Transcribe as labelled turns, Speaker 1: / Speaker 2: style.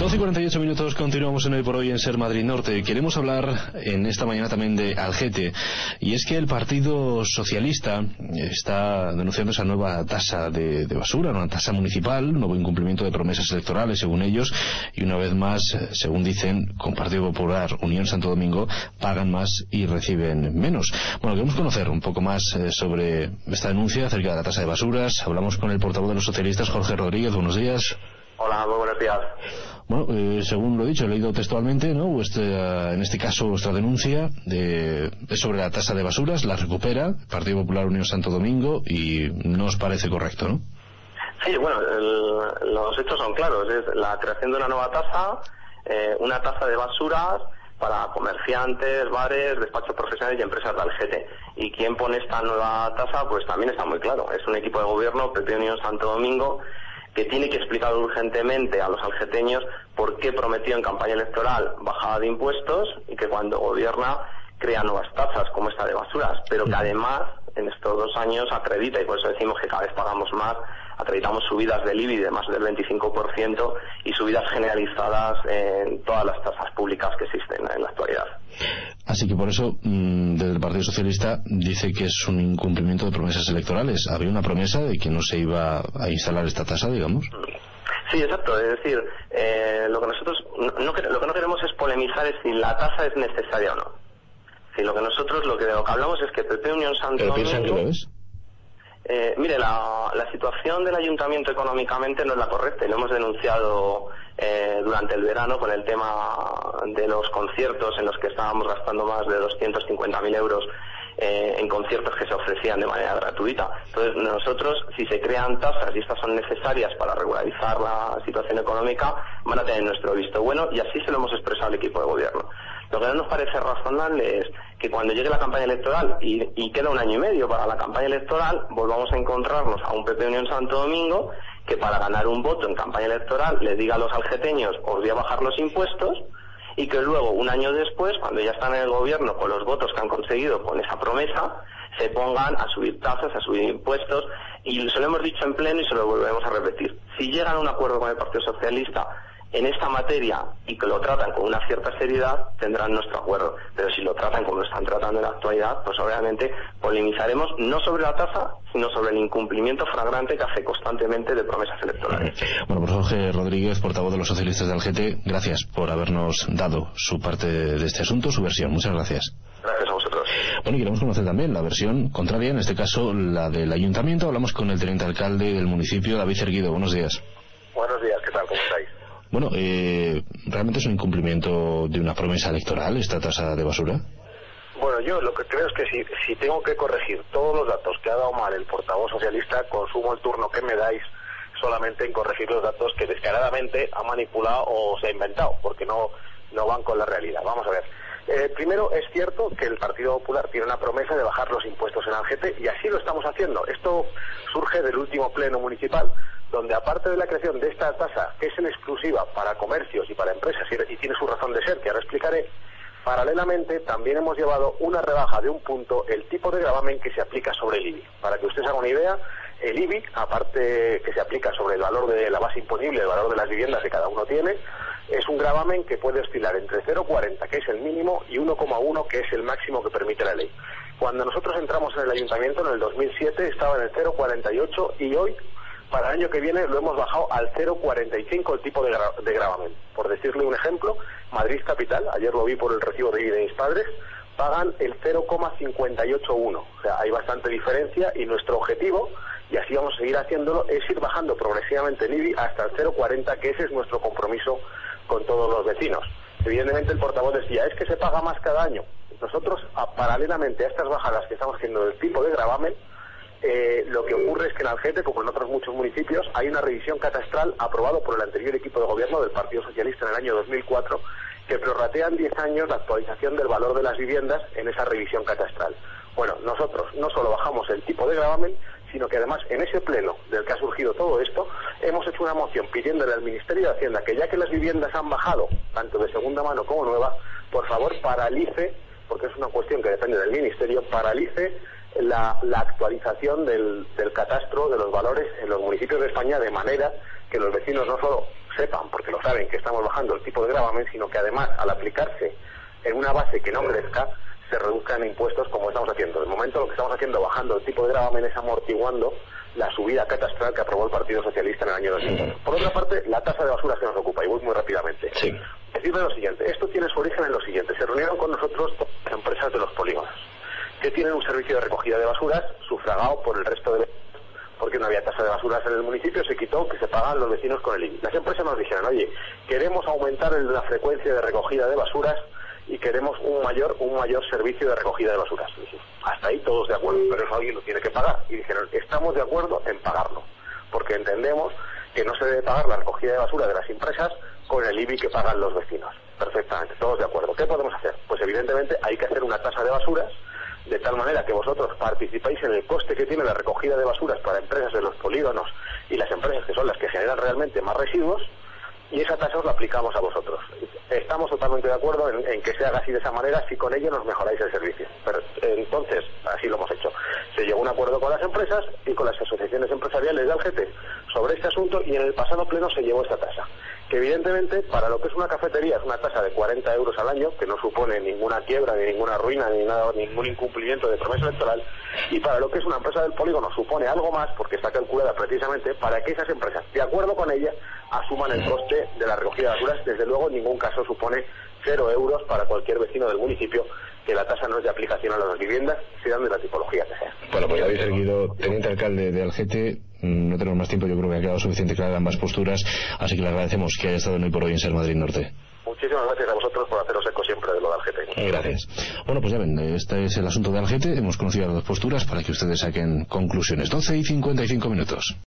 Speaker 1: 12:48, continuamos en Hoy por Hoy en Ser Madrid Norte. Queremos hablar en esta mañana también de Algete, y es que el Partido Socialista está denunciando esa nueva tasa de basura, una tasa municipal, un nuevo incumplimiento de promesas electorales según ellos, y una vez más, según dicen, con Partido Popular, Unión Santo Domingo, pagan más y reciben menos. Bueno, queremos conocer un poco más sobre esta denuncia acerca de la tasa de basuras. Hablamos con el portavoz de los socialistas, Jorge Rodríguez. Buenos días.
Speaker 2: Hola, muy buenos días.
Speaker 1: Bueno, según lo he dicho, he leído textualmente, ¿no? En este caso, vuestra denuncia es sobre la tasa de basuras, la recupera Partido Popular Unión Santo Domingo, y no os parece correcto, ¿no?
Speaker 2: Sí, bueno, los hechos son claros. Es la creación de una nueva tasa, una tasa de basuras para comerciantes, bares, despachos profesionales y empresas de Algete. Y quién pone esta nueva tasa, pues también está muy claro. Es un equipo de gobierno, PP Unión Santo Domingo, que tiene que explicar urgentemente a los algeteños por qué prometió en campaña electoral bajada de impuestos y que cuando gobierna crea nuevas tasas como esta de basuras, pero que además en estos 2 años acredita, y por eso decimos que cada vez pagamos más, acreditamos subidas del IBI de más del 25% y subidas generalizadas en todas las tasas públicas que existen en la actualidad.
Speaker 1: Así que por eso, desde el Partido Socialista dice que es un incumplimiento de promesas electorales. ¿Había una promesa de que no se iba a instalar esta tasa, digamos?
Speaker 2: Sí, exacto. Es decir, lo que nosotros lo que no queremos es polemizar es si la tasa es necesaria o no. Si lo que hablamos es que PP Unión Santo Domingo...
Speaker 1: ¿Pero piensan que lo es?
Speaker 2: Mire, la situación del ayuntamiento económicamente no es la correcta, y lo hemos denunciado durante el verano con el tema de los conciertos en los que estábamos gastando más de 250.000 euros en conciertos que se ofrecían de manera gratuita. Entonces nosotros, si se crean tasas y estas son necesarias para regularizar la situación económica, van a tener nuestro visto bueno, y así se lo hemos expresado al equipo de gobierno. Lo que no nos parece razonable es que cuando llegue la campaña electoral y queda 1 año y medio para la campaña electoral, volvamos a encontrarnos a un PP Unión Santo Domingo que para ganar un voto en campaña electoral le diga a los algeteños: os voy a bajar los impuestos, y que luego 1 año después, cuando ya están en el gobierno con los votos que han conseguido con esa promesa, se pongan a subir tasas, a subir impuestos. Y se lo hemos dicho en pleno y se lo volvemos a repetir: si llegan a un acuerdo con el Partido Socialista en esta materia y que lo tratan con una cierta seriedad, tendrán nuestro acuerdo. Pero si lo tratan como lo están tratando en la actualidad, pues obviamente polemizaremos no sobre la tasa, sino sobre el incumplimiento flagrante que hace constantemente de promesas electorales.
Speaker 1: Bueno, pues Jorge Rodríguez, portavoz de los socialistas de Algete, gracias por habernos dado su parte de este asunto, su versión. Muchas gracias.
Speaker 2: Gracias a vosotros.
Speaker 1: Bueno, y queremos conocer también la versión contraria, en este caso la del ayuntamiento. Hablamos con el teniente alcalde del municipio, David Cerguido. Buenos días.
Speaker 3: Buenos días, ¿qué tal? ¿Cómo estáis?
Speaker 1: Bueno, ¿realmente es un incumplimiento de una promesa electoral esta tasa de basura?
Speaker 3: Bueno, yo lo que creo es que si tengo que corregir todos los datos que ha dado mal el portavoz socialista, consumo el turno que me dais solamente en corregir los datos que descaradamente ha manipulado o se ha inventado, porque no van con la realidad. Vamos a ver. Primero, es cierto que el Partido Popular tiene una promesa de bajar los impuestos en Algete, y así lo estamos haciendo. Esto surge del último pleno municipal, donde aparte de la creación de esta tasa, que es en exclusiva para comercios y para empresas, y tiene su razón de ser, que ahora explicaré, paralelamente también hemos llevado una rebaja de 1 punto el tipo de gravamen que se aplica sobre el IBI. Para que ustedes hagan una idea, el IBI, aparte que se aplica sobre el valor de la base imponible, el valor de las viviendas que cada uno tiene, es un gravamen que puede oscilar entre 0,40, que es el mínimo, y 1,1, que es el máximo que permite la ley. Cuando nosotros entramos en el ayuntamiento en el 2007 estaba en el 0,48, y hoy, para el año que viene, lo hemos bajado al 0,45 el tipo de gravamen. Por decirle un ejemplo, Madrid Capital, ayer lo vi por el recibo de IBI de mis padres, pagan el 0,581. O sea, hay bastante diferencia, y nuestro objetivo, y así vamos a seguir haciéndolo, es ir bajando progresivamente el IBI hasta el 0,40, que ese es nuestro compromiso con todos los vecinos. Evidentemente el portavoz decía, es que se paga más cada año. Nosotros, paralelamente a estas bajadas que estamos haciendo del tipo de gravamen, lo que ocurre es que en Algete, como en otros muchos municipios, hay una revisión catastral aprobado por el anterior equipo de gobierno del Partido Socialista en el año 2004, que prorratean 10 años la actualización del valor de las viviendas en esa revisión catastral. Bueno, nosotros no solo bajamos el tipo de gravamen, sino que además en ese pleno del que ha surgido todo esto, hemos hecho una moción pidiéndole al Ministerio de Hacienda que, ya que las viviendas han bajado, tanto de segunda mano como nueva, por favor paralice porque es una cuestión que depende del Ministerio, paralice la actualización del catastro de los valores en los municipios de España, de manera que los vecinos no solo sepan, porque lo saben, que estamos bajando el tipo de gravamen, sino que además, al aplicarse en una base que no crezca, se reduzcan impuestos como estamos haciendo. De momento lo que estamos haciendo, bajando el tipo de gravamen, es amortiguando la subida catastral que aprobó el Partido Socialista en el año 2001. Por otra parte, la tasa de basuras que nos ocupa, y voy muy rápidamente.
Speaker 1: Sí.
Speaker 3: Decirle lo siguiente, esto tiene su origen en lo siguiente: se reunieron con nosotros todas las empresas de los polígonos, que tienen un servicio de recogida de basuras sufragado por el resto de, porque no había tasa de basuras en el municipio, se quitó, que se pagan los vecinos con el IBI. Las empresas nos dijeron, oye, queremos aumentar la frecuencia de recogida de basuras y queremos un mayor servicio de recogida de basuras. Hasta ahí todos de acuerdo, pero eso alguien lo tiene que pagar. Y dijeron, estamos de acuerdo en pagarlo, porque entendemos que no se debe pagar la recogida de basura de las empresas con el IBI que pagan los vecinos. Perfectamente, todos de acuerdo. ¿Qué podemos hacer? Pues evidentemente hay que hacer una tasa de basuras, de tal manera que vosotros participáis en el coste que tiene la recogida de basuras para empresas de los polígonos y las empresas que son las que generan realmente más residuos, y esa tasa os la aplicamos a vosotros. Estamos totalmente de acuerdo en que se haga así, de esa manera, si con ello nos mejoráis el servicio. Pero entonces, así lo hemos hecho. Se llegó a un acuerdo con las empresas y con las asociaciones empresariales de Algete sobre este asunto, y en el pasado pleno se llevó esta tasa, que evidentemente para lo que es una cafetería es una tasa de 40 euros al año, que no supone ninguna quiebra, ni ninguna ruina, ni nada, ningún incumplimiento de promesa electoral, y para lo que es una empresa del polígono supone algo más, porque está calculada precisamente para que esas empresas, de acuerdo con ella, asuman el coste de la recogida de basuras. Desde luego en ningún caso supone 0 euros para cualquier vecino del municipio, que la tasa no es de aplicación a las viviendas, sean de la tipología que sea.
Speaker 1: Bueno, pues David Erguido, teniente alcalde de Algete, no tenemos más tiempo, yo creo que ha quedado suficiente clara ambas posturas, así que le agradecemos que haya estado en Hoy por Hoy en Ser Madrid Norte.
Speaker 3: Muchísimas gracias a vosotros por haceros eco siempre de lo de Algete.
Speaker 1: Gracias. Bueno, pues ya ven, este es el asunto de Algete. Hemos conocido las dos posturas para que ustedes saquen conclusiones. 12:55.